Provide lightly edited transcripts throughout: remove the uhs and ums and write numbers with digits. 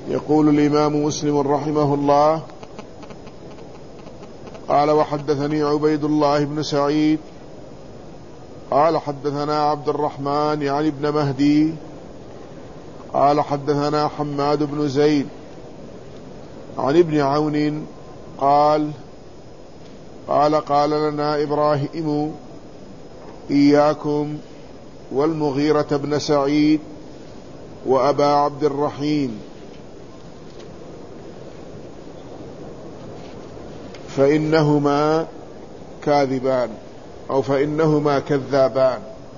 يقول الإمام مسلم رحمه الله: قال وحدثني عبيد الله بن سعيد قال حدثنا عبد الرحمن يعني ابن مهدي قال حدثنا حماد بن زيد عن ابن عون قال لنا إبراهيم: إياكم والمغيرة بن سعيد وأبا عبد الرحيم، فإنهما كاذبان أو فإنهما كذابان.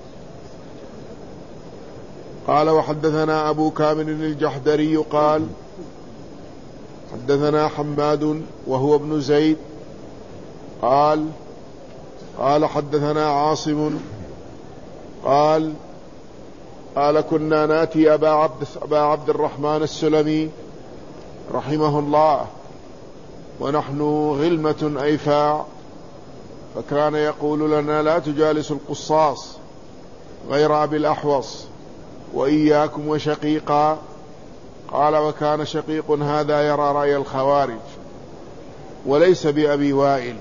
قال وحدثنا أبو كامل الجحدري قال حدثنا حماد وهو ابن زيد قال حدثنا عاصم قال كنا ناتي أبا عبد الرحمن السلمي رحمه الله ونحن غلمة أيفاع، فكان يقول لنا: لا تجالس القصاص غير أبي الأحوص، وإياكم وشقيقا. قال وكان شقيق هذا يرى رأي الخوارج وليس بأبي وائل.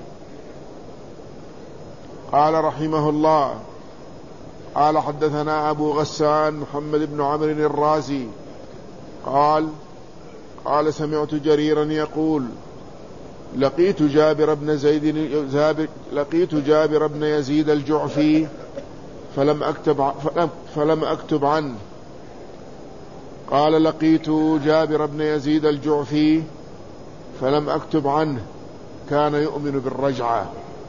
قال رحمه الله: قال حدثنا أبو غسان محمد بن عمرو الرازي قال سمعت جريرا يقول: لقيت جابر بن يزيد الجعفي فلم أكتب عنه. قال لقيت جابر بن يزيد الجعفي فلم أكتب عنه، كان يؤمن بالرجعة.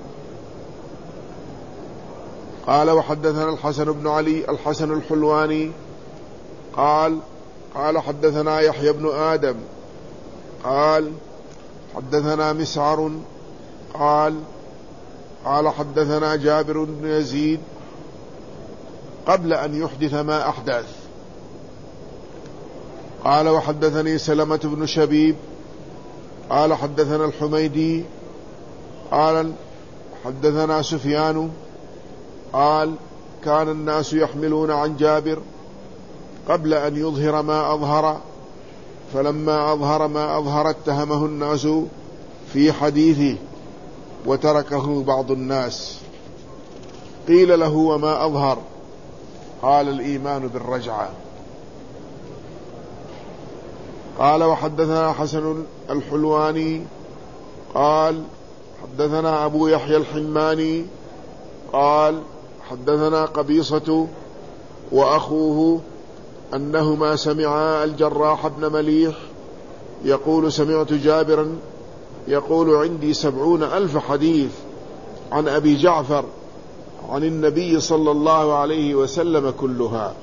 قال وحدثنا الحسن بن علي الحسن الحلواني قال حدثنا يحيى بن آدم قال حدثنا مسعر قال حدثنا جابر بن يزيد قبل أن يحدث ما أحدث. قال وحدثني سلمة بن شبيب قال حدثنا الحميدي قال حدثنا سفيان قال كان الناس يحملون عن جابر قبل أن يظهر ما أظهر، فلما أظهر ما أظهر اتهمه الناس في حديثه وتركه بعض الناس. قيل له: وما أظهر؟ قال: الإيمان بالرجعة. قال وحدثنا حسن الحلواني قال حدثنا أبو يحيى الحماني قال حدثنا قبيصة وأخوه أنهما سمعا الجراح بن مليح يقول: سمعت جابرا يقول: عندي 70,000 حديث عن أبي جعفر عن النبي صلى الله عليه وسلم كلها.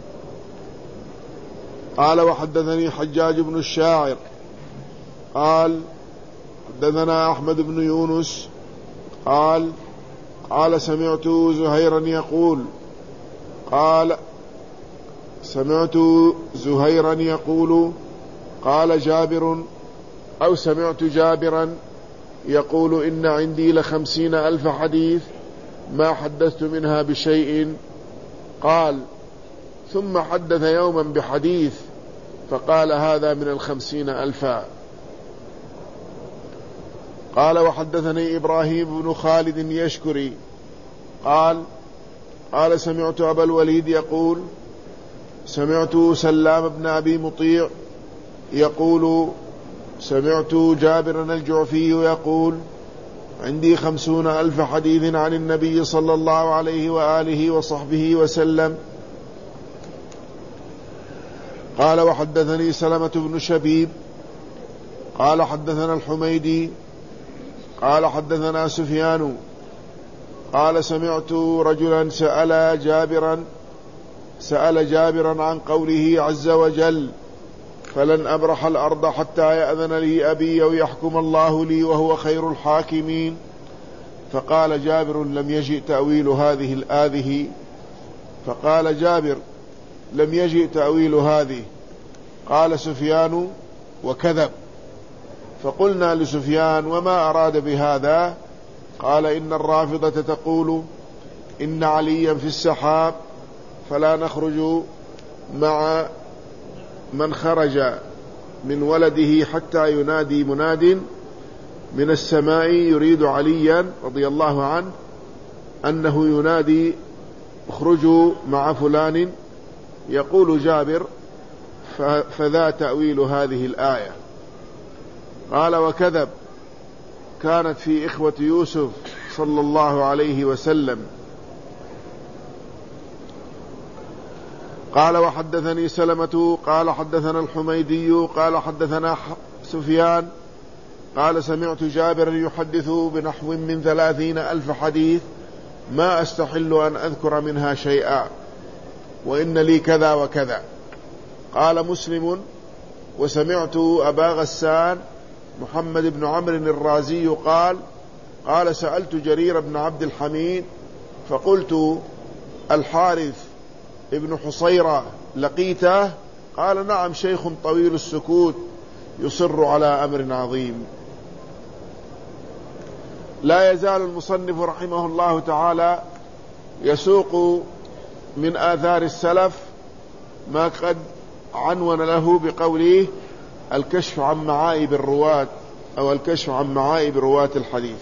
قال وحدثني حجاج بن الشاعر قال حدثنا أحمد بن يونس قال سمعت زهيرا يقول قال جابر أو سمعت جابرا يقول: إن عندي 50,000 حديث ما حدثت منها بشيء. قال: ثم حدث يوما بحديث فقال: هذا من 50,000. قال وحدثني إبراهيم بن خالد يشكري قال سمعت أبا الوليد يقول: سمعت سلام بن أبي مطيع يقول: سمعت جابر الجعفي يقول: عندي 50,000 حديث عن النبي صلى الله عليه وآله وصحبه وسلم. قال وحدثني سلمة بن شبيب قال حدثنا الحميدي قال حدثنا سفيان قال سمعت رجلا سأل جابرا عن قوله عز وجل: فلن أبرح الأرض حتى يأذن لي أبي أو يحكم الله لي وهو خير الحاكمين. فقال جابر: لم يجئ تأويل هذه الآذه. فقال جابر: لم يجئ تأويل هذه. قال سفيان: وكذب. فقلنا لسفيان: وما أراد بهذا؟ قال: إن الرافضة تقول إن عليا في السحاب فلا نخرج مع من خرج من ولده حتى ينادي مناد من السماء يريد عليا رضي الله عنه أنه ينادي اخرجوا مع فلان. يقول جابر فذا تأويل هذه الآية. قال وكذب كانت في إخوة يوسف صلى الله عليه وسلم. قال وحدثني سلمة قال حدثنا الحميدي قال حدثنا سفيان قال سمعت جابر يحدث بنحو من 30,000 حديث ما أستحل أن أذكر منها شيئا وإن لي كذا وكذا. قال مسلم وسمعت أبا غسان محمد بن عمرو الرازي قال سألت جرير بن عبد الحميد فقلت الحارث ابن حصيرة لقيته؟ قال نعم شيخ طويل السكوت يصر على أمر عظيم. لا يزال المصنف رحمه الله تعالى يسوق من آثار السلف ما قد عنون له بقوله الكشف عن معائب الرواة أو الكشف عن معائب رواة الحديث.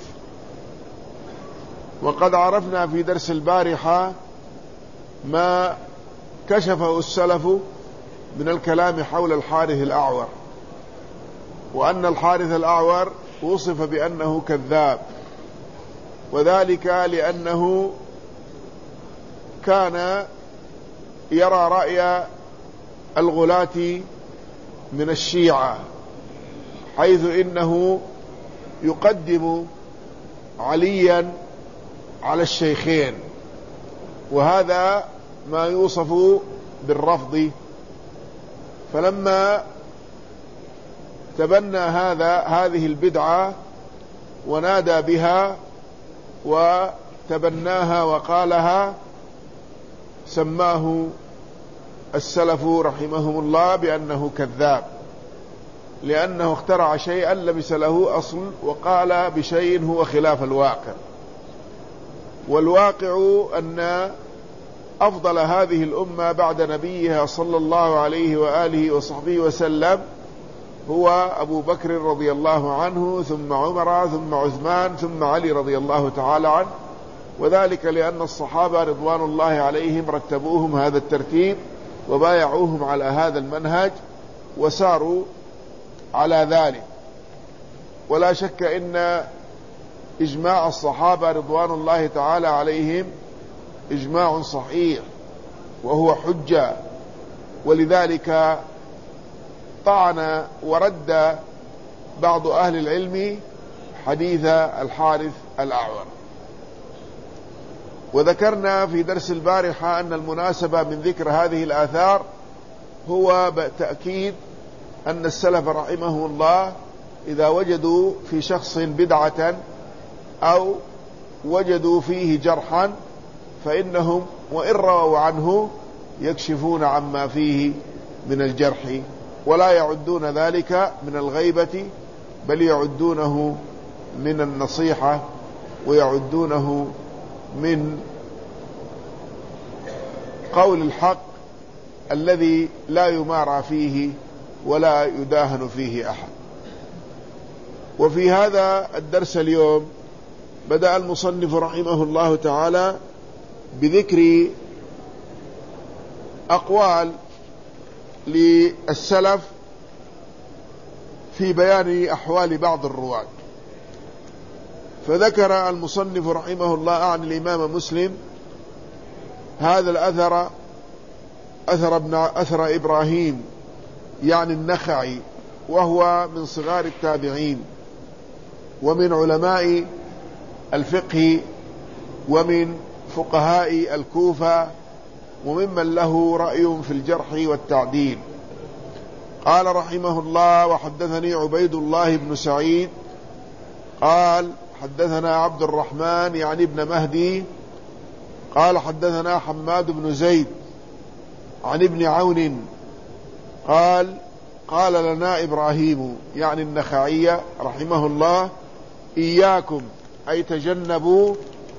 وقد عرفنا في درس البارحة ما كشفه السلف من الكلام حول الحارث الأعور، وأن الحارث الأعور وصف بأنه كذاب، وذلك لأنه كان يرى رأي الغلاة من الشيعة، حيث إنه يقدم عليا على الشيخين، وهذا ما يوصف بالرفض. فلما تبنى هذه البدعة ونادى بها وتبناها وقالها سماه السلف رحمهم الله بأنه كذاب، لأنه اخترع شيئا لبس له أصل وقال بشيء هو خلاف الواقع. والواقع أن أفضل هذه الأمة بعد نبيها صلى الله عليه وآله وصحبه وسلم هو أبو بكر رضي الله عنه، ثم عمر، ثم عثمان، ثم علي رضي الله تعالى عنه، وذلك لأن الصحابة رضوان الله عليهم رتبوهم هذا الترتيب وبايعوهم على هذا المنهج وساروا على ذلك. ولا شك إن إجماع الصحابة رضوان الله تعالى عليهم إجماع صحيح وهو حجة، ولذلك طعن ورد بعض أهل العلم حديث الحارث الأعور. وذكرنا في درس البارحة أن المناسبة من ذكر هذه الآثار هو تأكيد أن السلف رحمه الله إذا وجدوا في شخص بدعة أو وجدوا فيه جرحا فإنهم وإن رووا عنه يكشفون عما فيه من الجرح، ولا يعدون ذلك من الغيبة، بل يعدونه من النصيحة ويعدونه من قول الحق الذي لا يمارى فيه ولا يداهن فيه أحد. وفي هذا الدرس اليوم بدأ المصنف رحمه الله تعالى بذكر أقوال للسلف في بيان أحوال بعض الرواة. فذكر المصنف رحمه الله عن الإمام مسلم هذا الأثر، أثر إبراهيم يعني النخعي، وهو من صغار التابعين ومن علماء الفقه ومن فقهاء الكوفة وممن له رأي في الجرح والتعديل. قال رحمه الله وحدثني عبيد الله بن سعيد قال حدثنا عبد الرحمن يعني ابن مهدي قال حدثنا حماد بن زيد عن ابن عون قال لنا إبراهيم يعني النخعي رحمه الله إياكم أي تجنبوا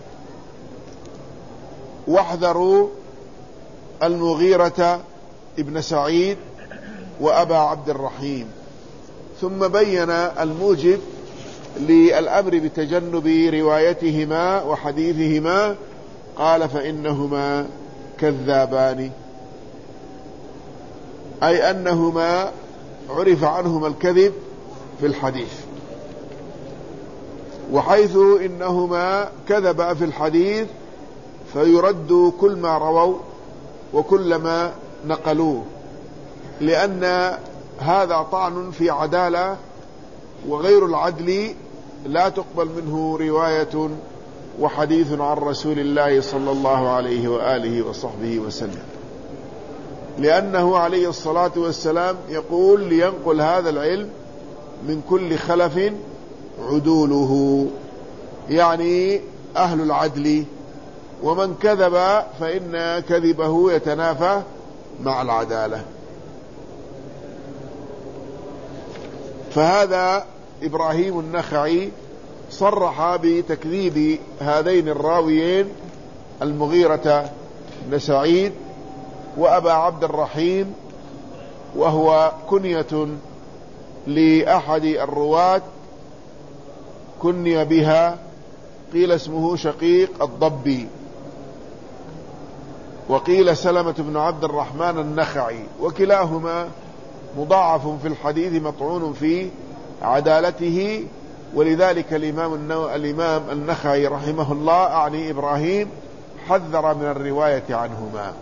واحذروا المغيرة ابن سعيد وأبا عبد الرحيم. ثم بين الموجب للأمر بتجنب روايتهما وحديثهما، قال فإنهما كذابان، أي أنهما عرف عنهما الكذب في الحديث، وحيث إنهما كذبا في الحديث فيرد كل ما رووا وكل ما نقلوه، لأن هذا طعن في عدالة، وغير العدل لا تقبل منه رواية وحديث عن رسول الله صلى الله عليه وآله وصحبه وسلم، لأنه عليه الصلاة والسلام يقول لينقل هذا العلم من كل خلف عدوله، يعني أهل العدل، ومن كذب فإن كذبه يتنافى مع العدالة. فهذا إبراهيم النخعي صرح بتكذيب هذين الراويين المغيرة بن سعيد وأبا عبد الرحيم، وهو كنية لأحد الرواة كني بها، قيل اسمه شقيق الضبي، وقيل سلمة بن عبد الرحمن النخعي، وكلاهما مضاعف في الحديث مطعون في عدالته، ولذلك الإمام النخعي رحمه الله أعني إبراهيم حذر من الرواية عنهما.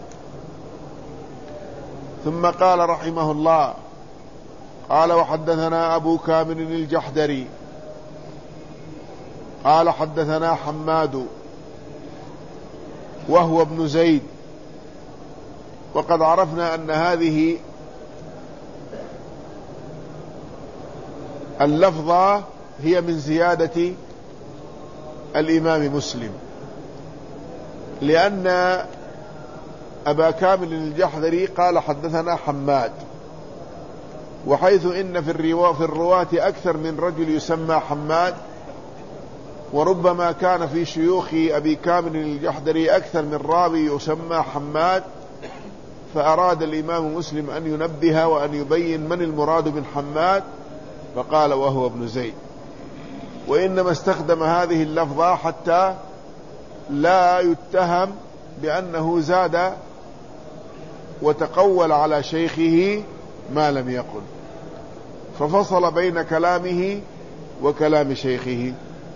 ثم قال رحمه الله: قال وحدثنا أبو كامل الجحدري قال حدثنا حماد وهو ابن زيد. وقد عرفنا أن هذه اللفظة هي من زيادة الإمام مسلم، لأن أبا كامل الجحدري قال حدثنا حماد، وحيث إن في الرواة أكثر من رجل يسمى حماد، وربما كان في شيوخ أبي كامل الجحدري أكثر من راوي يسمى حماد، فأراد الإمام مسلم أن ينبه وأن يبين من المراد من حماد، فقال وهو ابن زيد، وإنما استخدم هذه اللفظة حتى لا يتهم بأنه زاد وتقول على شيخه ما لم يقل، ففصل بين كلامه وكلام شيخه.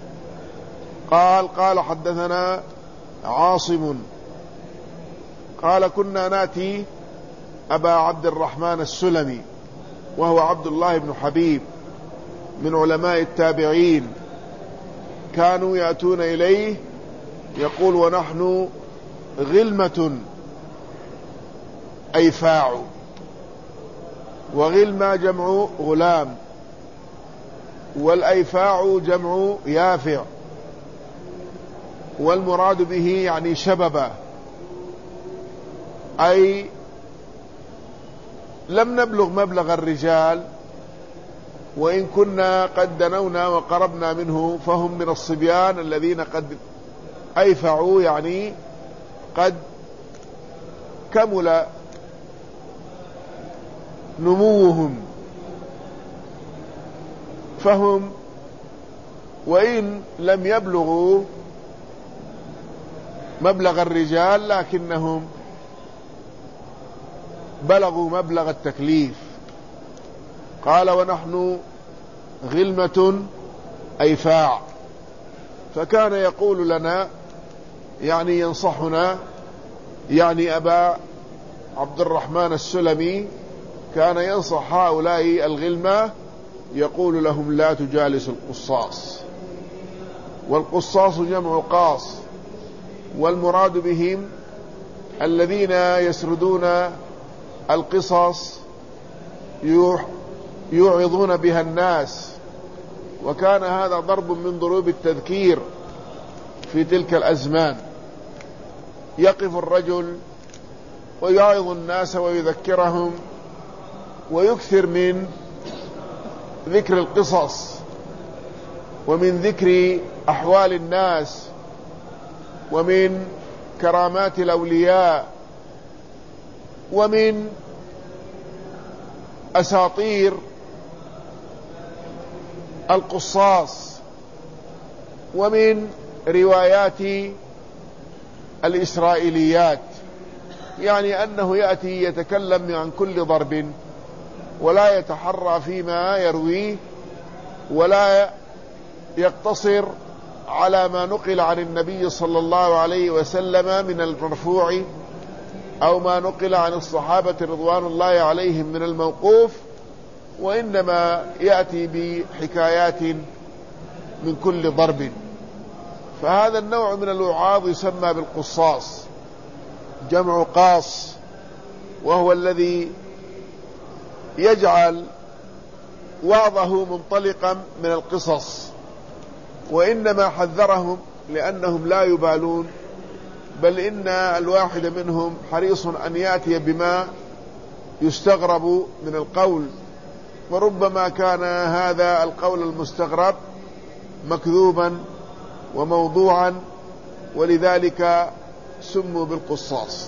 قال حدثنا عاصم قال كنا ناتي أبا عبد الرحمن السلمي، وهو عبد الله بن حبيب من علماء التابعين، كانوا يأتون إليه يقول ونحن غلمة أيفاع، وغلمة جمع غلام، والأيفاع جمع يافع، والمراد به يعني شببة، أي لم نبلغ مبلغ الرجال، وإن كنا قد دنونا وقربنا منه، فهم من الصبيان الذين قد أيفعوا، يعني قد كمل نموهم، فهم وإن لم يبلغوا مبلغ الرجال لكنهم بلغوا مبلغ التكليف. قال ونحن غلمة أيفاع، فكان يقول لنا يعني ينصحنا، يعني أبا عبد الرحمن السلمي كان ينصح هؤلاء الغلمة، يقول لهم لا تجالسوا القصاص، والقصاص جمع قاص، والمراد بهم الذين يسردون القصص يوعظون بها الناس، وكان هذا ضرب من ضروب التذكير في تلك الأزمان، يقف الرجل ويعظ الناس ويذكرهم ويكثر من ذكر القصص ومن ذكر أحوال الناس ومن كرامات الأولياء ومن أساطير القصاص ومن روايات الإسرائيليات، يعني أنه يأتي يتكلم عن كل ضرب ولا يتحرى فيما يرويه، ولا يقتصر على ما نقل عن النبي صلى الله عليه وسلم من المرفوع أو ما نقل عن الصحابة رضوان الله عليهم من الموقوف، وإنما يأتي بحكايات من كل ضرب. فهذا النوع من الوعاظ يسمى بالقصاص، جمع قاص، وهو الذي يجعل وعظه منطلقا من القصص، وإنما حذرهم لأنهم لا يبالون، بل إن الواحد منهم حريص أن يأتي بما يستغرب من القول، وربما كان هذا القول المستغرب مكذوبا وموضوعا، ولذلك سموا بالقصاص.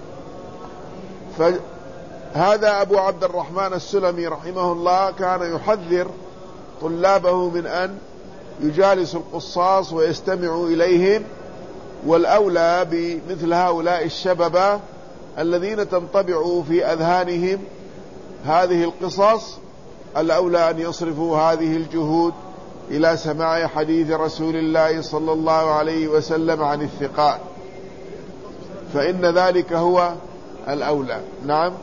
فهذا أبو عبد الرحمن السلمي رحمه الله كان يحذر طلابه من أن يجالسوا القصاص ويستمعوا إليهم، والأولى بمثل هؤلاء الشباب الذين تنطبع في أذهانهم هذه القصص، الأولى أن يصرفوا هذه الجهود إلى سماع حديث رسول الله صلى الله عليه وسلم عن الثقات، فإن ذلك هو الأولى. نعم،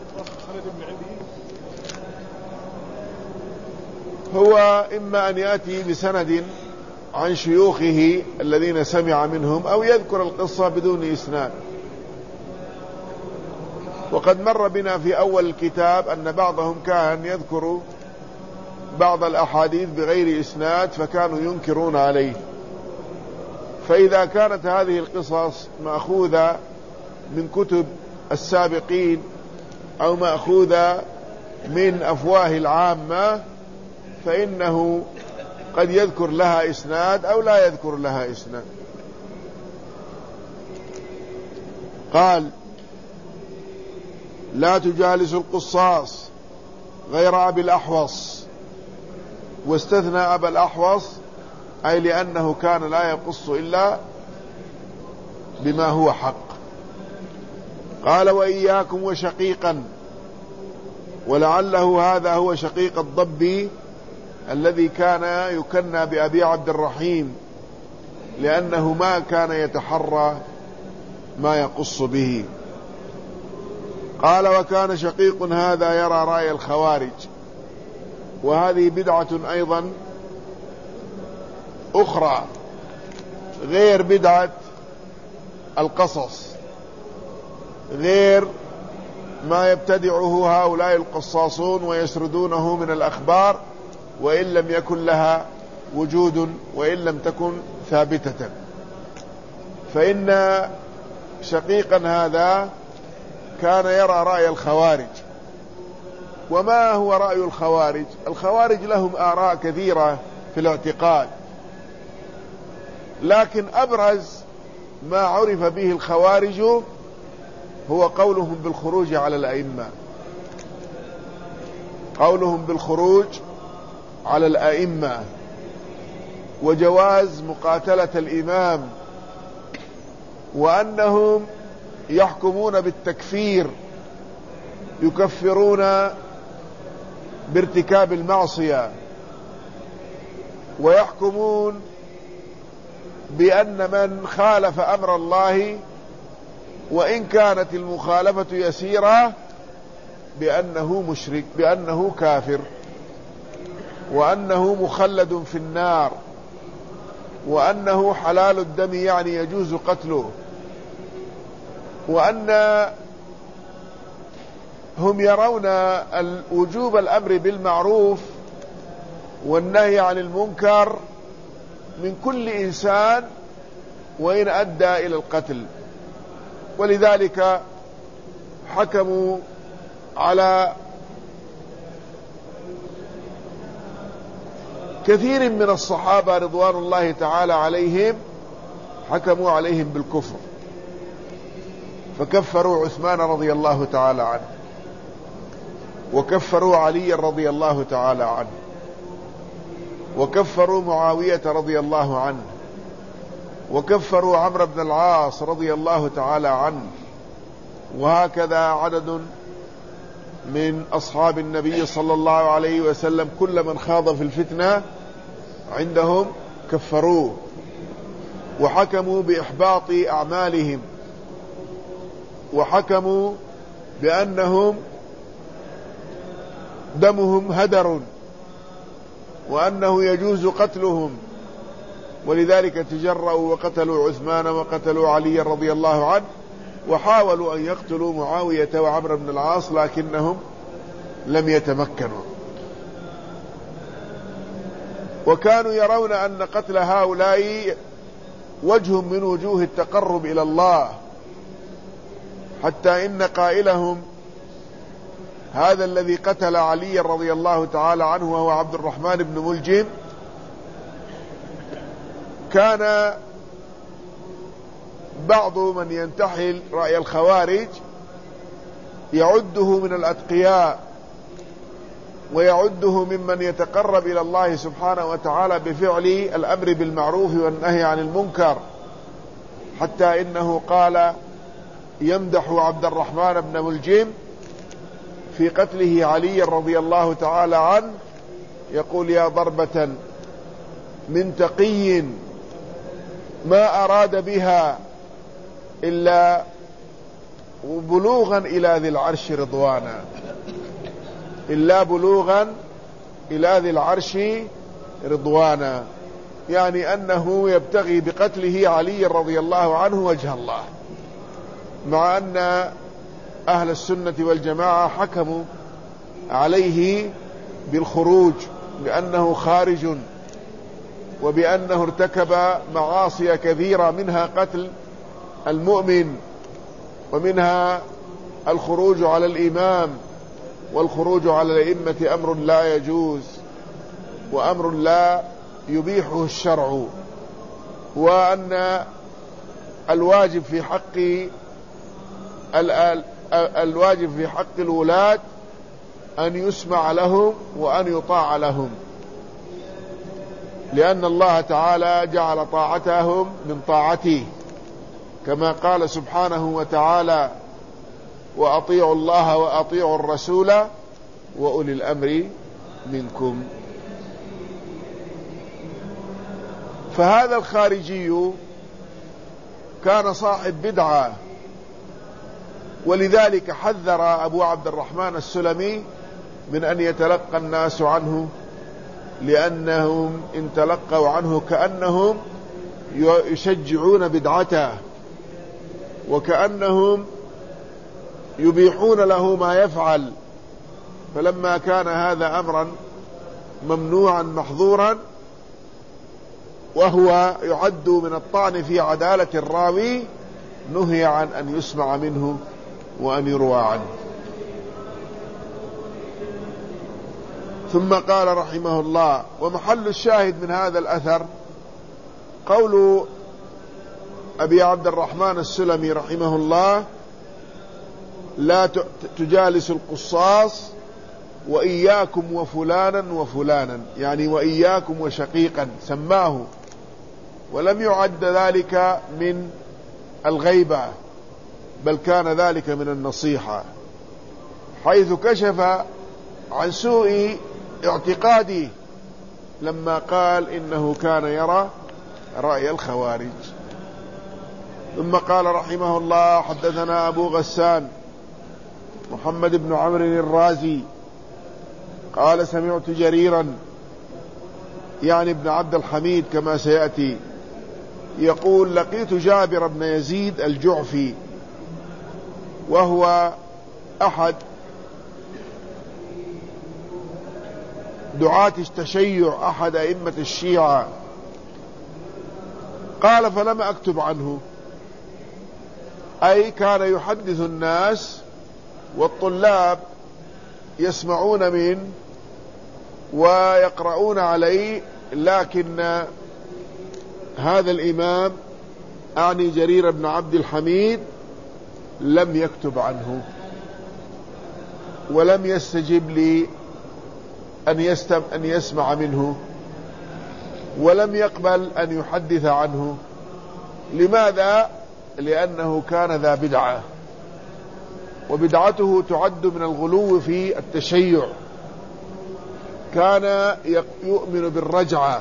هو إما أن يأتي بسند عن شيوخه الذين سمع منهم، أو يذكر القصة بدون إسناد. وقد مر بنا في أول الكتاب أن بعضهم كان يذكر بعض الأحاديث بغير إسناد فكانوا ينكرون عليه. فإذا كانت هذه القصص مأخوذة من كتب السابقين أو مأخوذة من أفواه العامة، فإنه قد يذكر لها إسناد أو لا يذكر لها إسناد. قال: لا تجالس القصاص غير أبي الأحوص. واستثنى أبا الأحوص أي لأنه كان لا يقص إلا بما هو حق. قال: وإياكم وشقيقا. ولعله هذا هو شقيق الضبي الذي كان يكنى بأبي عبد الرحيم، لأنه ما كان يتحرى ما يقص به. قال: وكان شقيق هذا يرى رأي الخوارج. وهذه بدعة أيضا أخرى غير بدعة القصص، غير ما يبتدعه هؤلاء القصاصون ويسردونه من الأخبار، وإن لم يكن لها وجود وإن لم تكن ثابتة. فإن شقيقا هذا كان يرى رأي الخوارج. وما هو رأي الخوارج؟ الخوارج لهم آراء كثيرة في الاعتقاد، لكن أبرز ما عرف به الخوارج هو قولهم بالخروج على الأئمة، قولهم بالخروج على الأئمة، وجواز مقاتلة الإمام، وأنهم يحكمون بالتكفير، يكفرون بارتكاب المعصية، ويحكمون بأن من خالف أمر الله وإن كانت المخالفة يسيرة بأنه مشرك، بأنه كافر، وأنه مخلد في النار، وأنه حلال الدم يعني يجوز قتله، وأن هم يرون وجوب الأمر بالمعروف والنهي عن المنكر من كل إنسان وإن أدى إلى القتل. ولذلك حكموا على كثير من الصحابة رضوان الله تعالى عليهم، حكموا عليهم بالكفر، فكفروا عثمان رضي الله تعالى عنه، وكفروا علي رضي الله تعالى عنه، وكفروا معاوية رضي الله عنه، وكفروا عمرو بن العاص رضي الله تعالى عنه، وهكذا عدد من أصحاب النبي صلى الله عليه وسلم كل من خاض في الفتنة عندهم كفروه، وحكموا بإحباط أعمالهم، وحكموا بأنهم دمهم هدر، وأنه يجوز قتلهم، ولذلك تجرؤوا وقتلوا عثمان وقتلوا علي رضي الله عنه، وحاولوا أن يقتلوا معاوية وعمرو بن العاص لكنهم لم يتمكنوا. وكانوا يرون أن قتل هؤلاء وجه من وجوه التقرب إلى الله، حتى إن قائلهم هذا الذي قتل علي رضي الله تعالى عنه وهو عبد الرحمن بن ملجم كان بعض من ينتحل رأي الخوارج يعده من الأتقياء، ويعده ممن يتقرب إلى الله سبحانه وتعالى بفعل الأمر بالمعروف والنهي عن المنكر، حتى إنه قال يمدح عبد الرحمن بن ملجم في قتله علي رضي الله تعالى عنه، يقول يا ضربة من تقي ما أراد بها إلا بلوغا إلى ذي العرش رضوانا، إلا بلوغا إلى ذي العرش رضوانا، يعني أنه يبتغي بقتله علي رضي الله عنه وجه الله، مع أن أهل السنة والجماعة حكموا عليه بالخروج بأنه خارج، وبأنه ارتكب معاصي كثيرة منها قتل المؤمن، ومنها الخروج على الإمام، والخروج على الأئمة أمر لا يجوز وأمر لا يبيحه الشرع، وأن الواجب في حق الولاة أن يسمع لهم وأن يطاع لهم، لأن الله تعالى جعل طاعتهم من طاعته، كما قال سبحانه وتعالى وأطيعوا الله وأطيعوا الرسول وأولي الأمر منكم. فهذا الخارجي كان صاحب بدعة، ولذلك حذر أبو عبد الرحمن السلمي من أن يتلقى الناس عنه، لأنهم إن تلقوا عنه كأنهم يشجعون بدعته، وكأنهم يبيحون له ما يفعل، فلما كان هذا أمرا ممنوعا محظورا، وهو يعد من الطعن في عدالة الراوي، نهي عن أن يسمع منه وأن يروى عنه. ثم قال رحمه الله: ومحل الشاهد من هذا الأثر قول أبي عبد الرحمن السلمي رحمه الله: لا تجالس القصاص وإياكم وفلانا وفلانا، يعني وإياكم وشقيقا، سماه، ولم يعد ذلك من الغيبة، بل كان ذلك من النصيحة، حيث كشف عن سوء اعتقاده لما قال إنه كان يرى رأي الخوارج. ثم قال رحمه الله: حدثنا أبو غسان محمد بن عمرو الرازي قال: سمعت جريرا، يعني ابن عبد الحميد كما سيأتي، يقول: لقيت جابر بن يزيد الجعفي، وهو أحد دعاة التشيع، أحد أئمة الشيعة. قال: فلم أكتب عنه، أي كان يحدث الناس والطلاب يسمعون منه ويقرؤون عليه، لكن هذا الإمام أعني جرير بن عبد الحميد لم يكتب عنه، ولم يستجب لي أن يسمع منه، ولم يقبل أن يحدث عنه. لماذا؟ لأنه كان ذا بدعة، وبدعته تعد من الغلو في التشيع. كان يؤمن بالرجعة،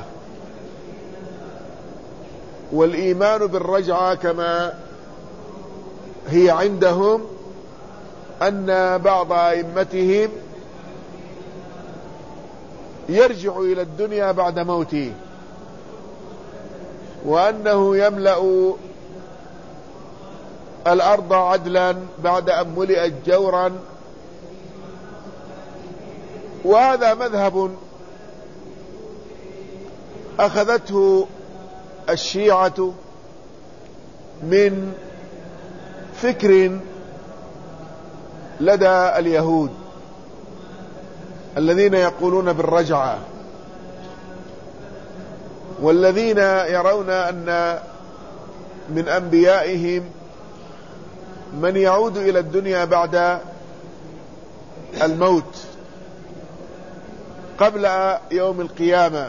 والإيمان بالرجعة كما هي عندهم أن بعض أئمتهم يرجع إلى الدنيا بعد موته، وأنه يملأ الأرض عدلا بعد أن ملئت جورا. وهذا مذهب أخذته الشيعة من فكر لدى اليهود الذين يقولون بالرجعة، والذين يرون أن من أنبيائهم من يعود إلى الدنيا بعد الموت قبل يوم القيامة.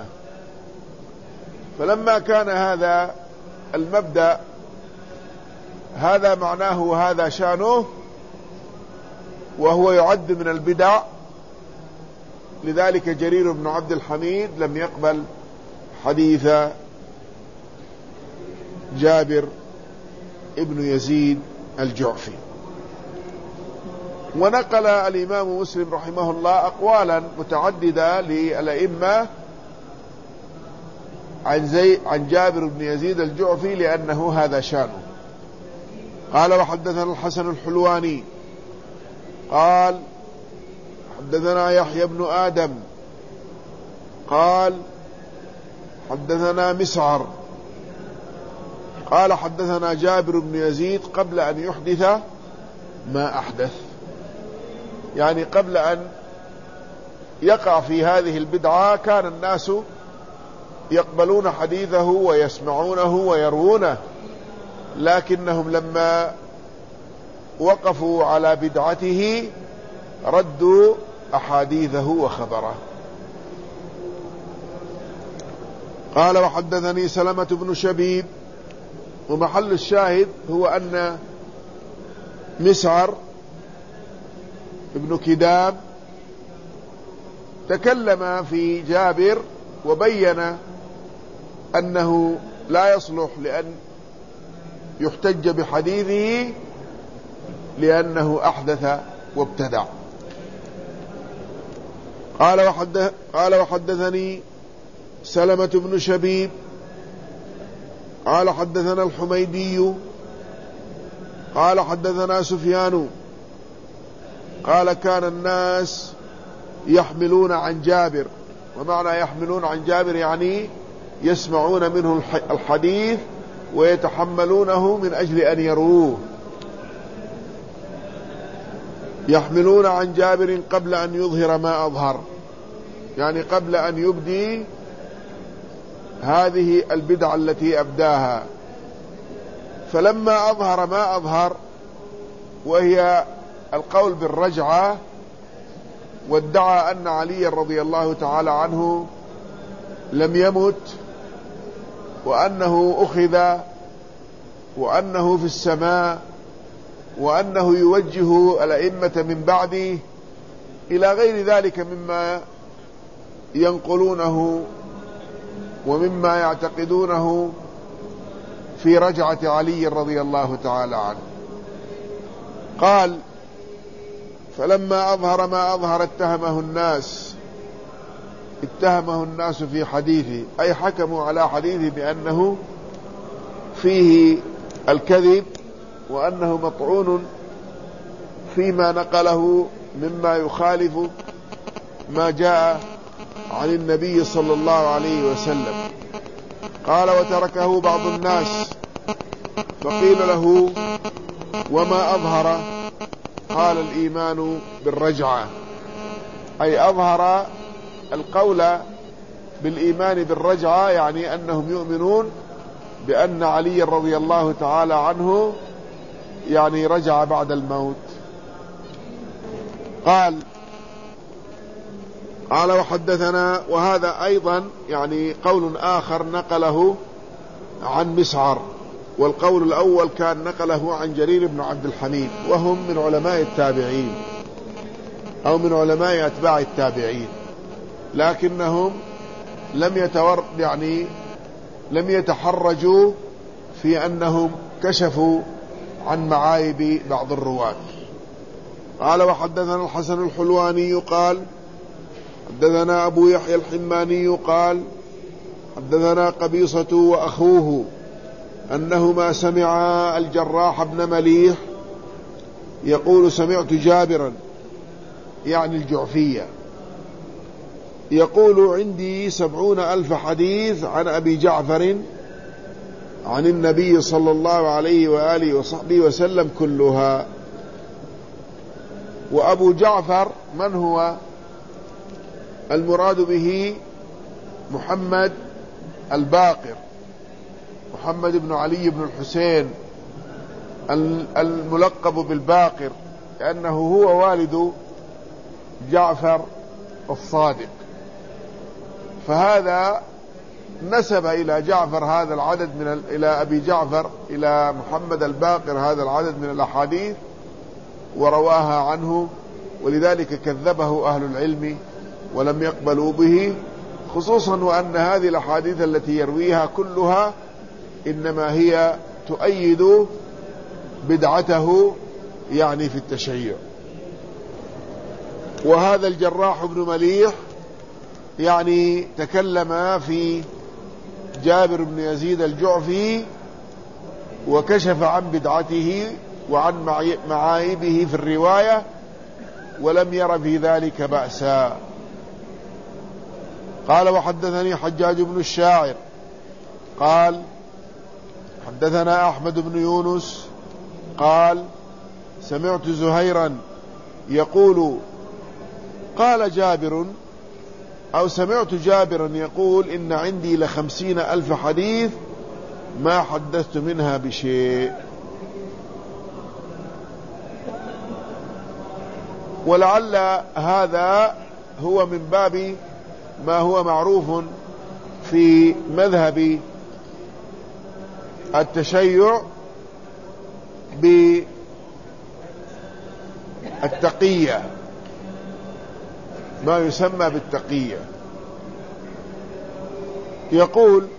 فلما كان هذا المبدأ هذا معناه وهذا شانه، وهو يعد من البدع، لذلك جرير بن عبد الحميد لم يقبل حديث جابر ابن يزيد الجعفي. ونقل الإمام مسلم رحمه الله أقوالا متعددة للأئمة عن جابر بن يزيد الجعفي لأنه هذا شانه. قال وحدثنا الحسن الحلواني قال حدثنا يحيى بن آدم قال حدثنا مسعر قال حدثنا جابر بن يزيد قبل أن يحدث ما أحدث، يعني قبل أن يقع في هذه البدعة كان الناس يقبلون حديثه ويسمعونه ويروونه، لكنهم لما وقفوا على بدعته ردوا أحاديثه وخبره. قال وحدثني سلمة بن شبيب، ومحل الشاهد هو أن مسعر ابن كدام تكلم في جابر وبين أنه لا يصلح لأن يحتج بحديثه لأنه أحدث وابتدع. قال وحدثني سلمة بن شبيب قال حدثنا الحميدي قال حدثنا سفيان قال كان الناس يحملون عن جابر. ومعنى يحملون عن جابر يعني يسمعون منه الحديث ويتحملونه من أجل أن يروه. يحملون عن جابر قبل أن يظهر ما أظهر، يعني قبل أن يبدي هذه البدعة التي أبداها. فلما أظهر ما أظهر وهي القول بالرجعة، وادعى أن علي رضي الله تعالى عنه لم يمت وأنه أخذ وأنه في السماء وأنه يوجه الأئمة من بعده إلى غير ذلك مما ينقلونه ومما يعتقدونه في رجعة علي رضي الله تعالى عنه. قال فلما أظهر ما أظهر اتهمه الناس في حديثه، أي حكموا على حديثه بأنه فيه الكذب وأنه مطعون فيما نقله مما يخالف ما جاء عن النبي صلى الله عليه وسلم. قال وتركه بعض الناس فقيل له وما أظهر؟ قال الإيمان بالرجعة، أي أظهر القول بالإيمان بالرجعة، يعني أنهم يؤمنون بأن علي رضي الله تعالى عنه يعني رجع بعد الموت. قال وحدثنا، وهذا أيضا يعني قول آخر نقله عن مسعر، والقول الأول كان نقله عن جرير بن عبد الحميد، وهم من علماء التابعين أو من علماء أتباع التابعين، لكنهم لم يتحرجوا في أنهم كشفوا عن معايب بعض الرواة. قال وحدثنا الحسن الحلواني قال حدثنا أبو يحيى الحماني قال حدثنا قبيصة وأخوه أنهما سمعا الجراح بن مليح يقول سمعت جابرا يعني الجعفية يقول عندي 70,000 حديث عن أبي جعفر عن النبي صلى الله عليه وآله وصحبه وسلم كلها. وأبو جعفر من هو؟ المراد به محمد الباقر، محمد بن علي بن الحسين الملقب بالباقر، لأنه هو والد جعفر الصادق، فهذا نسب إلى جعفر هذا العدد إلى أبي جعفر إلى محمد الباقر هذا العدد من الأحاديث ورواها عنه، ولذلك كذبه أهل العلم ولم يقبلوا به، خصوصا وأن هذه الأحاديث التي يرويها كلها إنما هي تؤيد بدعته يعني في التشيع. وهذا الجراح بن مليح يعني تكلم في جابر بن يزيد الجعفي وكشف عن بدعته وعن معايبه في الرواية، ولم ير في ذلك بأسا. قال وحدثني حجاج بن الشاعر قال حدثنا أحمد بن يونس قال سمعت زهيرا يقول قال جابر أو سمعت جابرا يقول إن عندي 50,000 حديث ما حدثت منها بشيء. ولعل هذا هو من باب ما هو معروف في مذهب التشيع بالتقية، ما يسمى بالتقية. يقول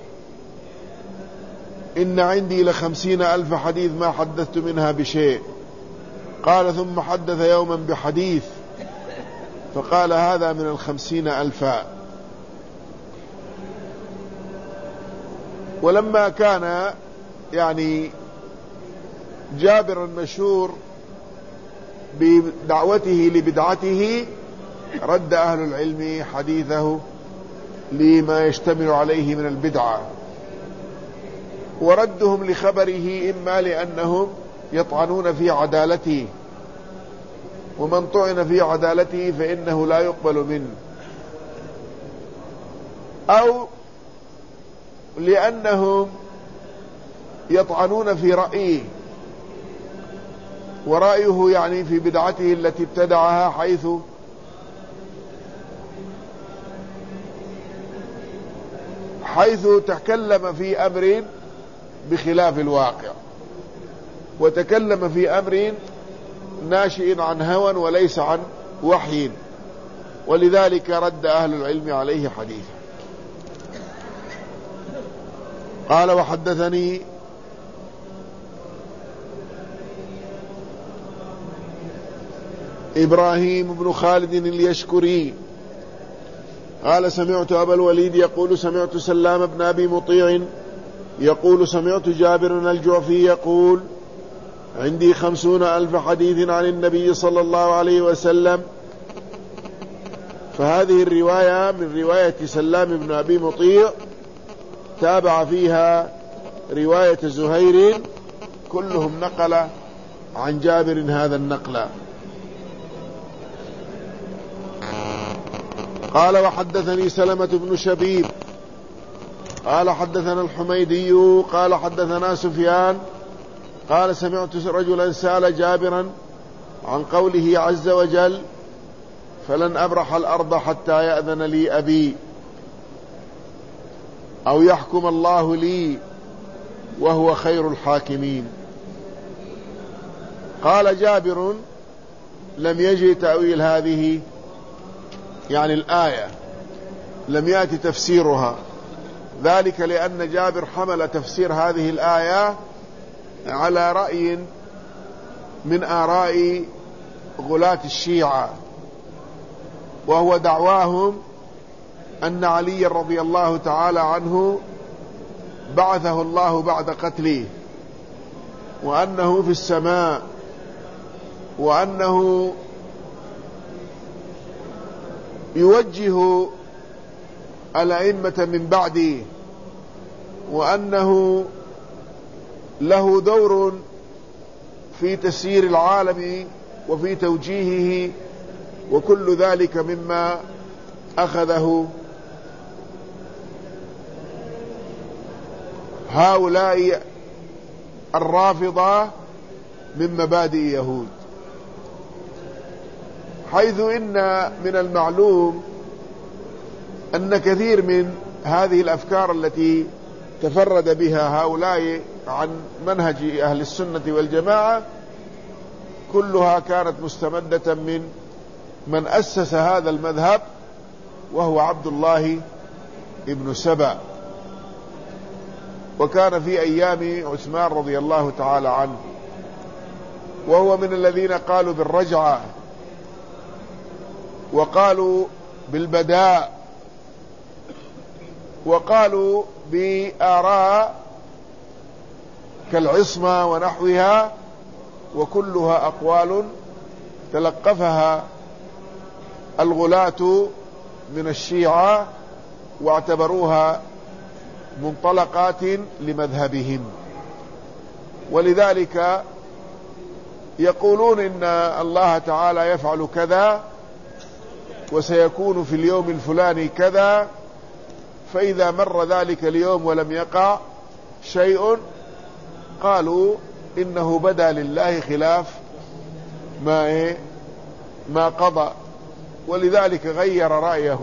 إن عندي 50,000 حديث ما حدثت منها بشيء. قال ثم حدث يوما بحديث فقال هذا من 50,000. ولما كان يعني جابر المشهور بدعوته لبدعته رد أهل العلم حديثه لما يشتمل عليه من البدعة، وردهم لخبره إما لأنهم يطعنون في عدالته، ومن طعن في عدالته فإنه لا يقبل منه، أو لأنهم يطعنون في رأيه، ورأيه يعني في بدعته التي ابتدعها حيث تكلم في أمر بخلاف الواقع، وتكلم في أمر ناشئ عن هوى وليس عن وحي، ولذلك رد أهل العلم عليه حديثا. قال وحدثني إبراهيم بن خالد اليشكري قال سمعت أبا الوليد يقول سمعت سلام بن أبي مطيع يقول سمعت جابر الجعفي يقول عندي 50,000 حديث عن النبي صلى الله عليه وسلم. فهذه الرواية من رواية سلام بن أبي مطيع تابع فيها رواية زهير، كلهم نقل عن جابر هذا النقل. قال وحدثني سلمة بن شبيب قال حدثنا الحميدي قال حدثنا سفيان قال سمعت رجلا سأل جابرا عن قوله عز وجل فلن أبرح الأرض حتى يأذن لي أبي أو يحكم الله لي وهو خير الحاكمين. قال جابر: لم يجي تأويل هذه، يعني الآية لم يأتي تفسيرها، ذلك لأن جابر حمل تفسير هذه الآية على رأي من آراء غلاة الشيعة، وهو دعواهم أن علي رضي الله تعالى عنه بعثه الله بعد قتله، وأنه في السماء، وأنه يوجه الأئمة من بعده، وأنه له دور في تسيير العالم وفي توجيهه، وكل ذلك مما أخذه هؤلاء الرافضة من مبادئ يهود، حيث إن من المعلوم أن كثير من هذه الأفكار التي تفرد بها هؤلاء عن منهج أهل السنة والجماعة كلها كانت مستمدة من أسس هذا المذهب، وهو عبد الله ابن سبأ، وكان في أيام عثمان رضي الله تعالى عنه، وهو من الذين قالوا بالرجعة، وقالوا بالبداء، وقالوا بآراء كالعصمة ونحوها، وكلها أقوال تلقفها الغلاة من الشيعة واعتبروها منطلقات لمذهبهم. ولذلك يقولون إن الله تعالى يفعل كذا وسيكون في اليوم الفلاني كذا، فإذا مر ذلك اليوم ولم يقع شيء قالوا إنه بدا لله خلاف ما قضى، ولذلك غير رأيه.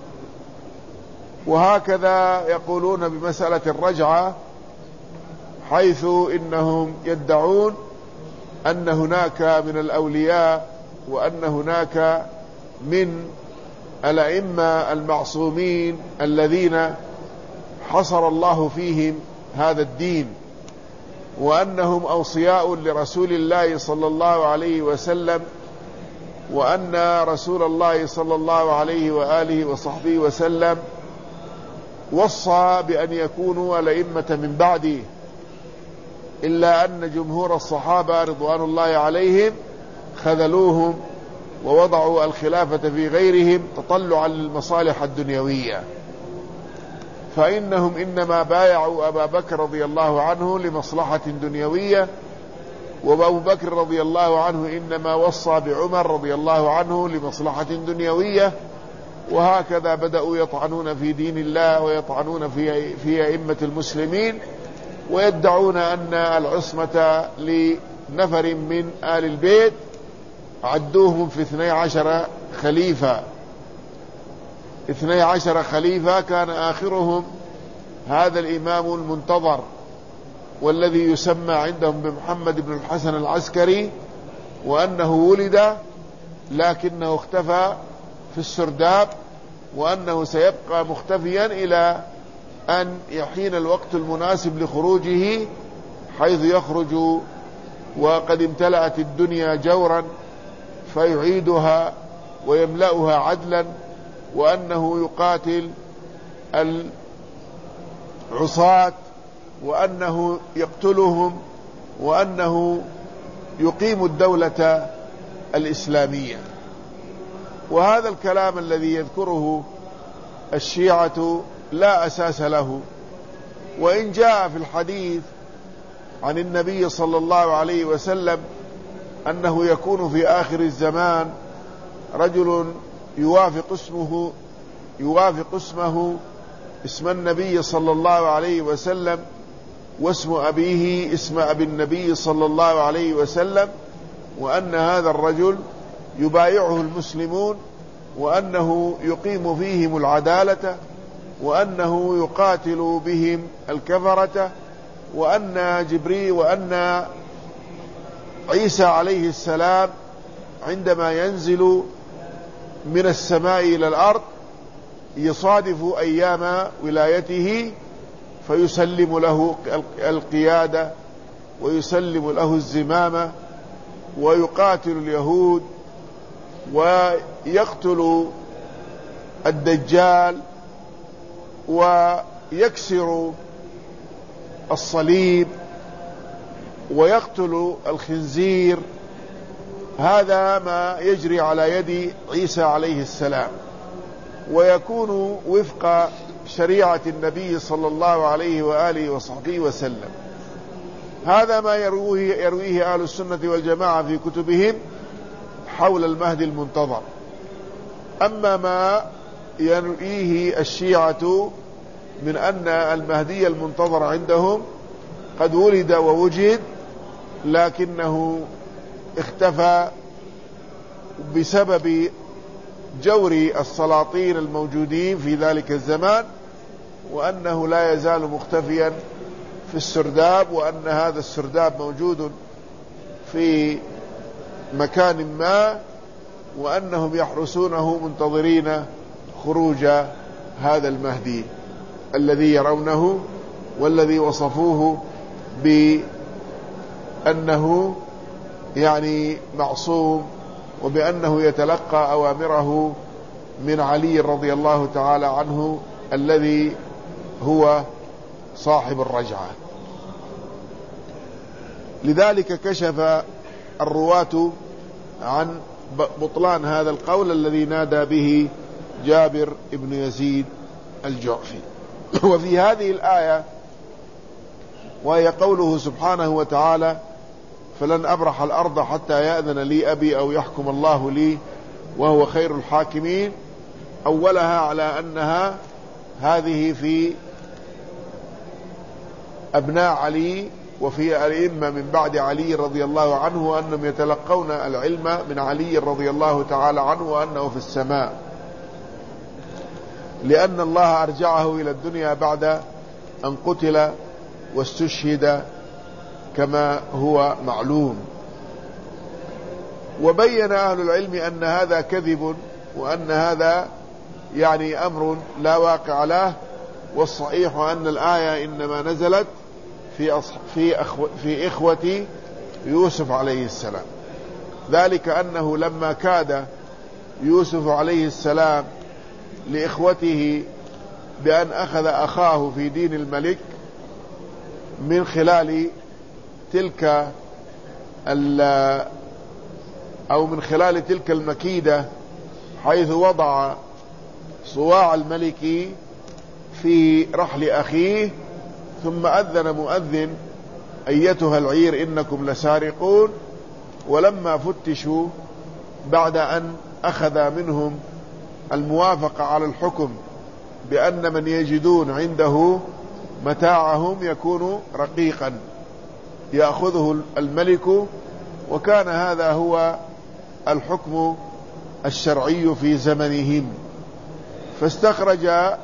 وهكذا يقولون بمسألة الرجعة، حيث إنهم يدعون أن هناك من الأولياء وأن هناك من الأئمة المعصومين الذين حصر الله فيهم هذا الدين، وأنهم أوصياء لرسول الله صلى الله عليه وسلم، وأن رسول الله صلى الله عليه وآله وصحبه وسلم وصى بأن يكونوا الأئمة من بعده، إلا أن جمهور الصحابة رضوان الله عليهم خذلوهم ووضعوا الخلافة في غيرهم تطلعا للمصالح الدنيوية، فإنهم إنما بايعوا أبا بكر رضي الله عنه لمصلحة دنيوية، وأبو بكر رضي الله عنه إنما وصى بعمر رضي الله عنه لمصلحة دنيوية. وهكذا بدأوا يطعنون في دين الله ويطعنون في أئمة المسلمين، ويدعون أن العصمة لنفر من آل البيت عدوهم في 12 خليفة، 12 خليفة، كان آخرهم هذا الإمام المنتظر والذي يسمى عندهم بمحمد بن الحسن العسكري، وأنه ولد لكنه اختفى في السرداب، وأنه سيبقى مختفيا إلى أن يحين الوقت المناسب لخروجه، حيث يخرج وقد امتلأت الدنيا جورا فيعيدها ويملأها عدلا، وأنه يقاتل العصاة، وأنه يقتلهم، وأنه يقيم الدولة الإسلامية. وهذا الكلام الذي يذكره الشيعة لا أساس له، وإن جاء في الحديث عن النبي صلى الله عليه وسلم أنه يكون في آخر الزمان رجل يوافق اسمه اسم النبي صلى الله عليه وسلم، واسم أبيه اسم أبي النبي صلى الله عليه وسلم، وأن هذا الرجل يبايعه المسلمون وأنه يقيم فيهم العدالة، وأنه يقاتل بهم الكفرة، وأن عيسى عليه السلام عندما ينزل من السماء إلى الأرض يصادف أيام ولايته فيسلم له القيادة ويسلم له الزمامة ويقاتل اليهود ويقتل الدجال ويكسر الصليب ويقتل الخنزير. هذا ما يجري على يد عيسى عليه السلام، ويكون وفق شريعة النبي صلى الله عليه وآله وصحبه وسلم. هذا ما يرويه أهل السنة والجماعة في كتبهم حول المهدي المنتظر. أما ما يرويه الشيعة من أن المهدي المنتظر عندهم قد ولد ووجد لكنه اختفى بسبب جور السلاطين الموجودين في ذلك الزمان، وأنه لا يزال مختفيا في السرداب، وأن هذا السرداب موجود في مكان ما، وأنهم يحرسونه منتظرين خروج هذا المهدي الذي يرونه والذي وصفوه بأنه يعني معصوم، وبأنه يتلقى أوامره من علي رضي الله تعالى عنه الذي هو صاحب الرجعة. لذلك كشف الرواة عن بطلان هذا القول الذي نادى به جابر بن يزيد الجعفي. وفي هذه الآية وهي قوله سبحانه وتعالى: فلن أبرح الأرض حتى يأذن لي أبي أو يحكم الله لي وهو خير الحاكمين، أولها على أنها هذه في أبناء علي وفي الأئمة من بعد علي رضي الله عنه، وأنهم يتلقون العلم من علي رضي الله تعالى عنه وأنه في السماء، لأن الله أرجعه إلى الدنيا بعد أن قتل واستشهد كما هو معلوم. وبين أهل العلم أن هذا كذب، وأن هذا يعني أمر لا واقع له، والصحيح أن الآية إنما نزلت في إخوة يوسف عليه السلام، ذلك أنه لما كاد يوسف عليه السلام لإخوته بأن أخذ أخاه في دين الملك من خلال تلك المكيدة، حيث وضع صواع الملك في رحل أخيه، ثم أذن مؤذن: أيتها العير إنكم لسارقون. ولما فتشوا بعد أن أخذ منهم الموافقة على الحكم بأن من يجدون عنده متاعهم يكون رقيقا يأخذه الملك، وكان هذا هو الحكم الشرعي في زمنهم، فاستخرج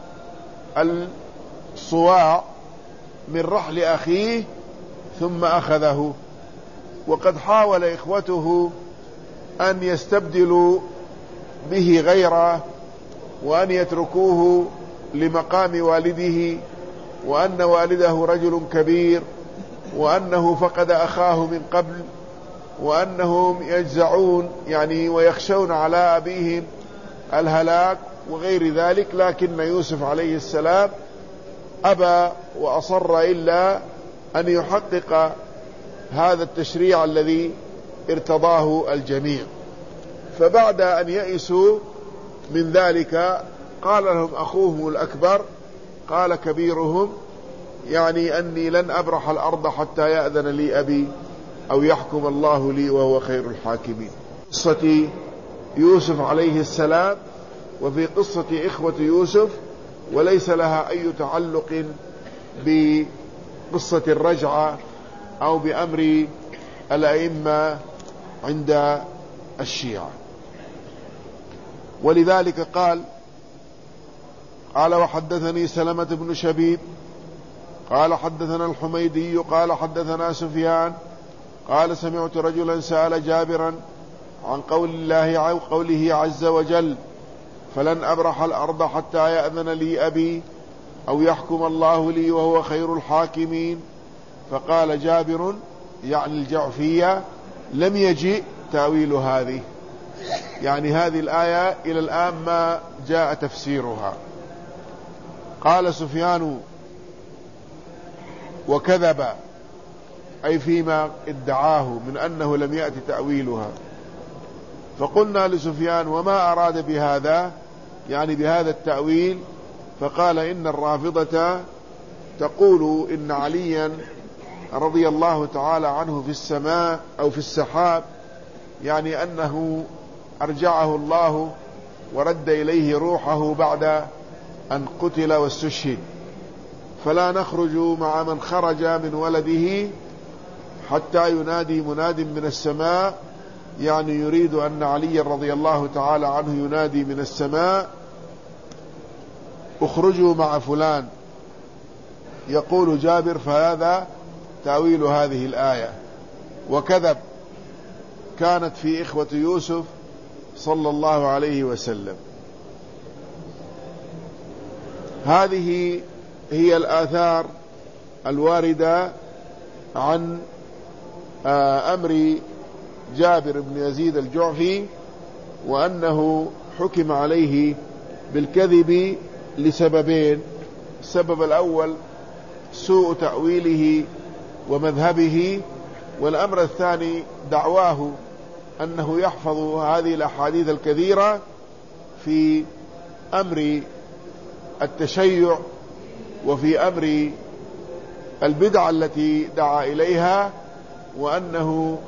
الصواع من رحل أخيه ثم أخذه. وقد حاول إخوته أن يستبدلوا به غيره، وأن يتركوه لمقام والده، وأن والده رجل كبير، وأنه فقد أخاه من قبل، وأنهم يجزعون يعني ويخشون على أبيهم الهلاك وغير ذلك. لكن يوسف عليه السلام أبى وأصر إلا أن يحقق هذا التشريع الذي ارتضاه الجميع. فبعد أن يئسوا من ذلك قال لهم أخوهم الأكبر، قال كبيرهم: يعني أني لن أبرح الأرض حتى يأذن لي أبي أو يحكم الله لي وهو خير الحاكمين. قصة يوسف عليه السلام وفي قصة إخوة يوسف، وليس لها أي تعلق بقصة الرجعة أو بأمر الأئمة عند الشيعة. ولذلك قال وحدثني سلمة بن شبيب قال حدثنا الحميدي قال حدثنا سفيان قال سمعت رجلا سأل جابرا عن قوله عز وجل فلن أبرح الأرض حتى يأذن لي أبي أو يحكم الله لي وهو خير الحاكمين. فقال جابر يعني الجعفية لم يجئ تأويل هذه، يعني هذه الآية إلى الآن ما جاء تفسيرها. قال سفيان وكذب، أي فيما ادعاه من أنه لم يأتي تأويلها. فقلنا لسفيان وما أراد بهذا، يعني بهذا التأويل؟ فقال إن الرافضة تقول إن عليا رضي الله تعالى عنه في السماء أو في السحاب، يعني أنه أرجعه الله ورد إليه روحه بعد أن قتل واستشهد، فلا نخرج مع من خرج من ولده حتى ينادي مناد من السماء، يعني يريد أن علي رضي الله تعالى عنه ينادي من السماء اخرجوا مع فلان. يقول جابر فهذا تأويل هذه الآية، وكذب، كانت في إخوة يوسف صلى الله عليه وسلم. هذه هي الآثار الواردة عن أمر جابر بن يزيد الجعفي، وأنه حكم عليه بالكذب لسببين: السبب الأول سوء تأويله ومذهبه، والأمر الثاني دعواه أنه يحفظ هذه الأحاديث الكثيرة في أمر التشيع وفي أمر البدع التي دعا إليها، وأنه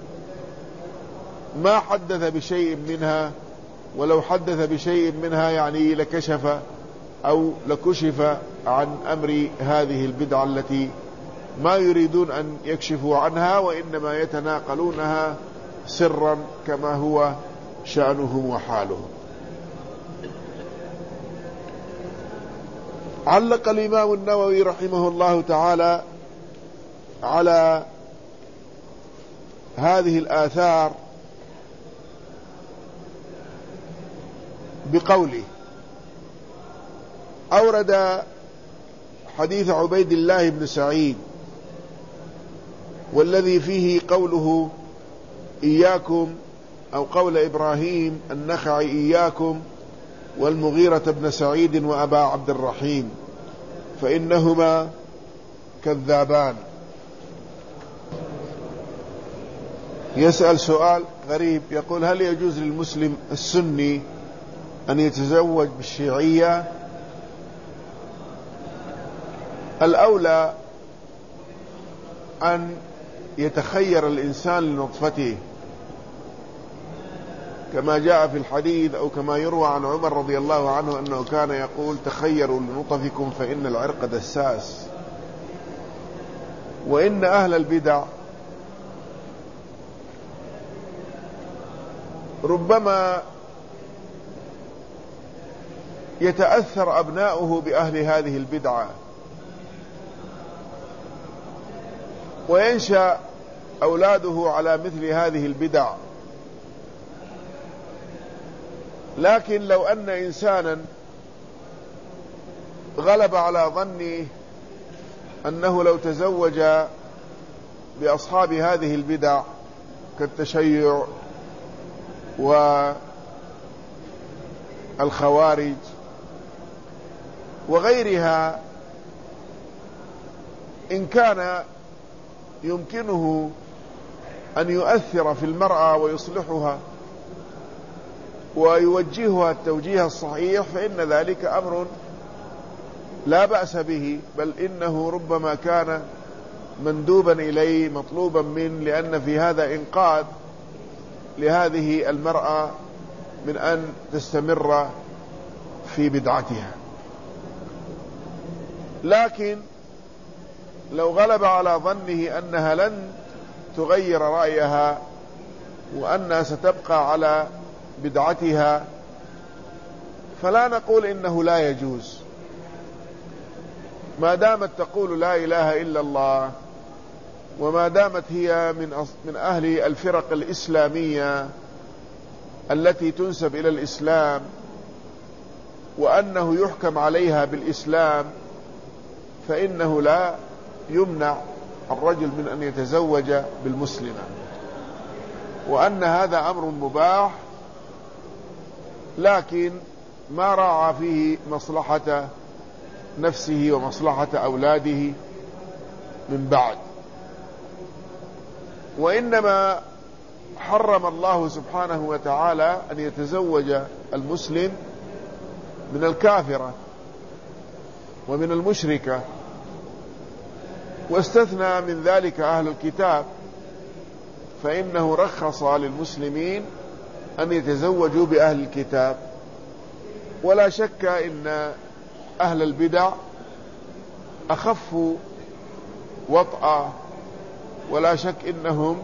ما حدث بشيء منها، ولو حدث بشيء منها يعني لكشف أو لكشف عن أمر هذه البدع التي ما يريدون أن يكشفوا عنها، وإنما يتناقلونها سرا كما هو شأنهم وحالهم. علق الإمام النووي رحمه الله تعالى على هذه الآثار بقوله: أورد حديث عبيد الله بن سعيد والذي فيه قوله إياكم، أو قول إبراهيم النخعي إياكم والمغيرة بن سعيد وأبا عبد الرحيم فإنهما كذابان. يسأل سؤال غريب، يقول: هل يجوز للمسلم السني أن يتزوج بالشيعية؟ الأولى أن يتخير الإنسان لنطفته، كما جاء في الحديث أو كما يروى عن عمر رضي الله عنه أنه كان يقول: تخيروا لنطفكم فإن العرق دساس. وإن أهل البدع ربما يتأثر أبناؤه بأهل هذه البدعة، وينشأ أولاده على مثل هذه البدع. لكن لو أن إنسانا غلب على ظني أنه لو تزوج بأصحاب هذه البدع كالتشيع والخوارج وغيرها، إن كان يمكنه أن يؤثر في المرأة ويصلحها ويوجهها التوجيه الصحيح، فإن ذلك أمر لا بأس به، بل إنه ربما كان مندوبا إليه مطلوبا منه، لأن في هذا إنقاذ لهذه المرأة من أن تستمر في بدعتها. لكن لو غلب على ظنه أنها لن تغير رأيها وأنها ستبقى على بدعتها فلا نقول إنه لا يجوز، ما دامت تقول لا إله إلا الله، وما دامت هي من أهل الفرق الإسلامية التي تنسب إلى الإسلام، وأنه يحكم عليها بالإسلام، فإنه لا يمنع الرجل من أن يتزوج بالمسلمة، وأن هذا أمر مباح، لكن ما راعى فيه مصلحة نفسه ومصلحة أولاده من بعد. وإنما حرم الله سبحانه وتعالى أن يتزوج المسلم من الكافرة ومن المشركة، واستثنى من ذلك أهل الكتاب، فإنه رخص للمسلمين أن يتزوجوا بأهل الكتاب. ولا شك إن أهل البدع أخف وطأ، ولا شك إنهم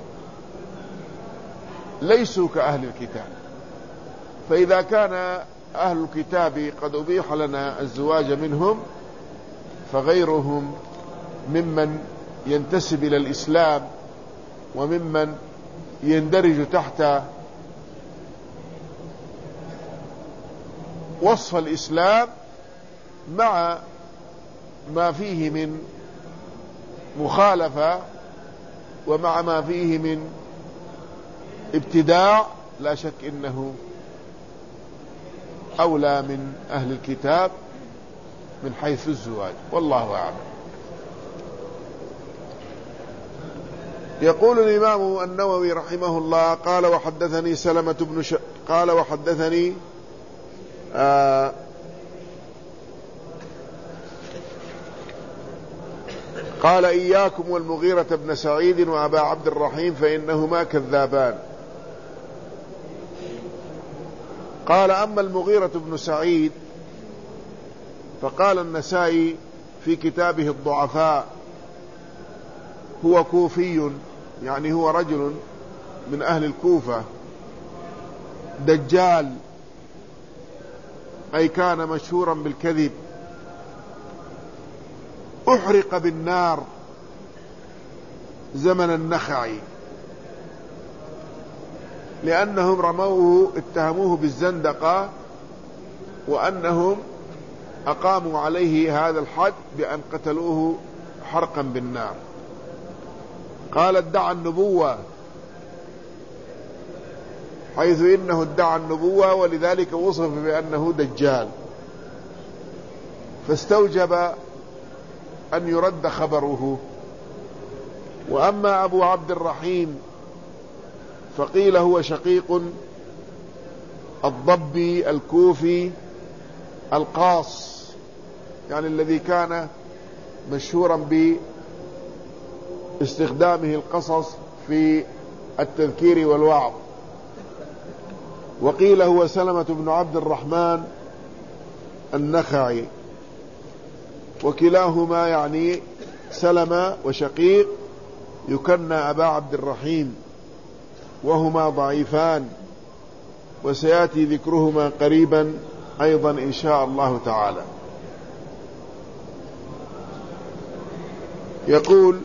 ليسوا كأهل الكتاب. فإذا كان أهل الكتاب قد أبيح لنا الزواج منهم، فغيرهم ممن ينتسب إلى الإسلام وممن يندرج تحت وصف الإسلام، مع ما فيه من مخالفة ومع ما فيه من ابتداع، لا شك إنه أولى من أهل الكتاب من حيث الزواج، والله أعلم. يقول الإمام النووي رحمه الله: قال وحدثني سلمة بن قال وحدثني قال: إياكم والمغيرة بن سعيد وأبا عبد الرحيم فإنهما كذابان. قال: أما المغيرة بن سعيد فقال النسائي في كتابه الضعفاء: هو كوفي، يعني هو رجل من أهل الكوفة، دجال، أي كان مشهورا بالكذب، أحرق بالنار زمن النخعي، لأنهم اتهموه بالزندقة، وأنهم أقاموا عليه هذا الحد بأن قتلوه حرقا بالنار. قال: ادعى النبوة، حيث إنه ادعى النبوة، ولذلك وصف بأنه دجال، فاستوجب أن يرد خبره. وأما أبو عبد الرحيم فقيل هو شقيق الضبي الكوفي القاص، يعني الذي كان مشهورا باستخدامه القصص في التذكير والوعظ. وقيل هو سلمة بن عبد الرحمن النخعي، وكلاهما يعني سلمة وشقيق يكنى أبا عبد الرحيم، وهما ضعيفان، وسيأتي ذكرهما قريبا أيضا إن شاء الله تعالى. يقول: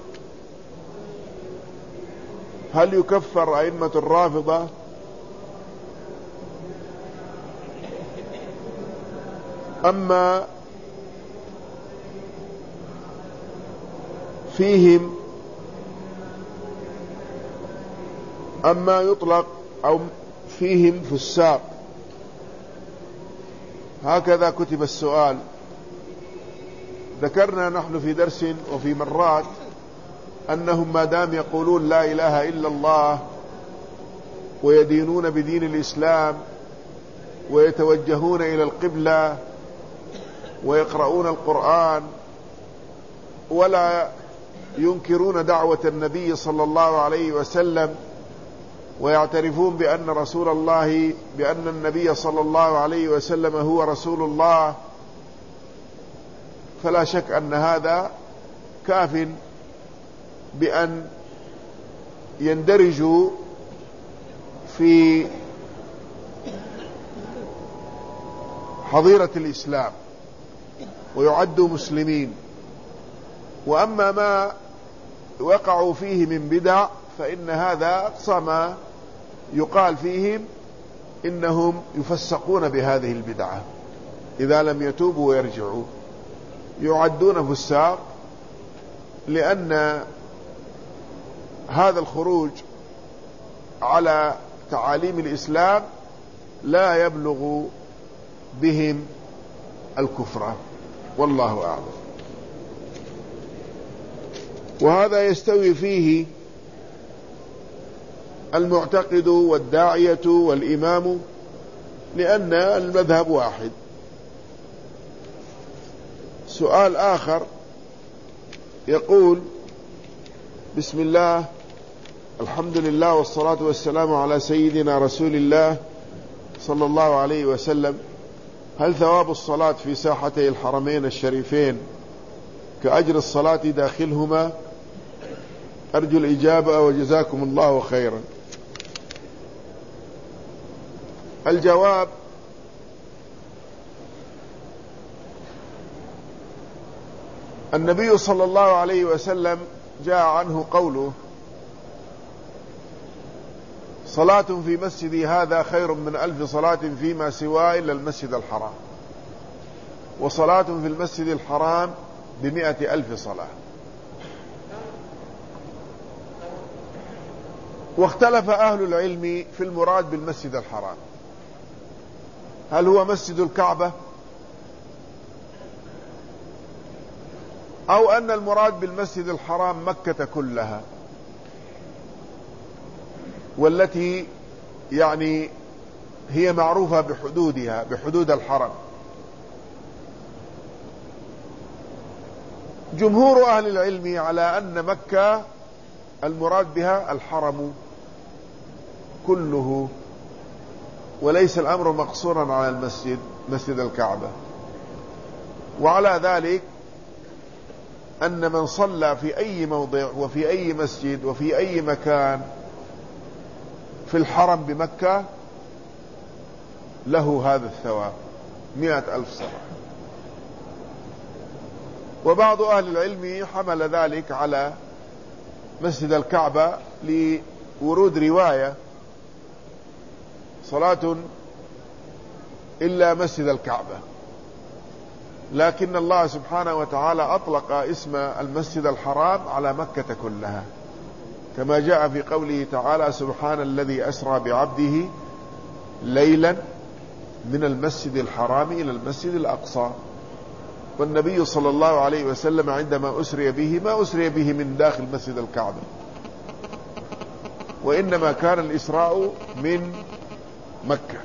هل يكفر أئمة الرافضة؟ أما فيهم أما يطلق أو فيهم فساق، هكذا كتب السؤال. ذكرنا نحن في درس وفي مرات أنهم ما دام يقولون لا إله إلا الله ويدينون بدين الإسلام ويتوجهون إلى القبلة ويقرؤون القرآن ولا ينكرون دعوة النبي صلى الله عليه وسلم، ويعترفون بأن رسول الله بأن النبي صلى الله عليه وسلم هو رسول الله، فلا شك أن هذا كاف بأن يندرجوا في حظيرة الإسلام ويعدوا مسلمين. وأما ما وقعوا فيه من بدع فإن هذا أقصى ما يقال فيهم إنهم يفسقون بهذه البدعة إذا لم يتوبوا ويرجعوا، يعدون فساق، لأن هذا الخروج على تعاليم الإسلام لا يبلغ بهم الكفر، والله أعلم. وهذا يستوي فيه المعتقد والداعية والإمام، لأن المذهب واحد. سؤال آخر يقول: بسم الله، الحمد لله والصلاة والسلام على سيدنا رسول الله صلى الله عليه وسلم، هل ثواب الصلاة في ساحتي الحرمين الشريفين كأجر الصلاة داخلهما؟ أرجو الإجابة وجزاكم الله خيرا. الجواب: النبي صلى الله عليه وسلم جاء عنه قوله: صلاة في مسجدي هذا خير من 1000 صلاة فيما سواه إلا المسجد الحرام، وصلاة في المسجد الحرام ب100,000 صلاة. واختلف أهل العلم في المراد بالمسجد الحرام، هل هو مسجد الكعبة، أو أن المراد بالمسجد الحرام مكة كلها، والتي يعني هي معروفة بحدودها، بحدود الحرم. جمهور أهل العلم على أن مكة المراد بها الحرم كله، وليس الأمر مقصورا على المسجد، مسجد الكعبة. وعلى ذلك أن من صلى في أي موضع وفي أي مسجد وفي أي مكان في الحرم بمكة له هذا الثواب 100,000 صلاة. وبعض أهل العلم حمل ذلك على مسجد الكعبة لورود رواية: صلاة إلا مسجد الكعبة، لكن الله سبحانه وتعالى أطلق اسم المسجد الحرام على مكة كلها، كما جاء في قوله تعالى: سبحان الذي أسرى بعبده ليلا من المسجد الحرام إلى المسجد الأقصى. والنبي صلى الله عليه وسلم عندما أسري به ما أسري به من داخل مسجد الكعبة، وإنما كان الإسراء من مكة.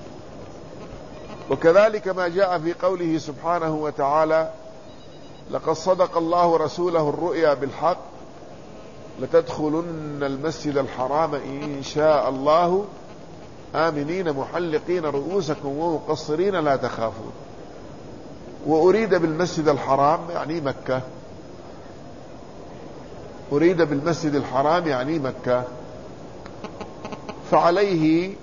وكذلك ما جاء في قوله سبحانه وتعالى: لقد صدق الله رسوله الرؤيا بالحق لتدخلن المسجد الحرام إن شاء الله آمنين محلقين رؤوسكم ومقصرين لا تخافون. وأريد بالمسجد الحرام يعني مكة، أريد بالمسجد الحرام يعني مكة. فعليه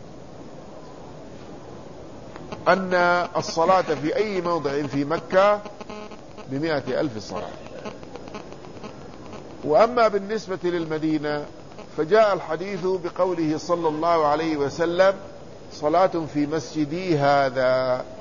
أن الصلاة في أي موضع في مكة ب100,000 صلاة. وأما بالنسبة للمدينة فجاء الحديث بقوله صلى الله عليه وسلم: صلاة في مسجدي هذا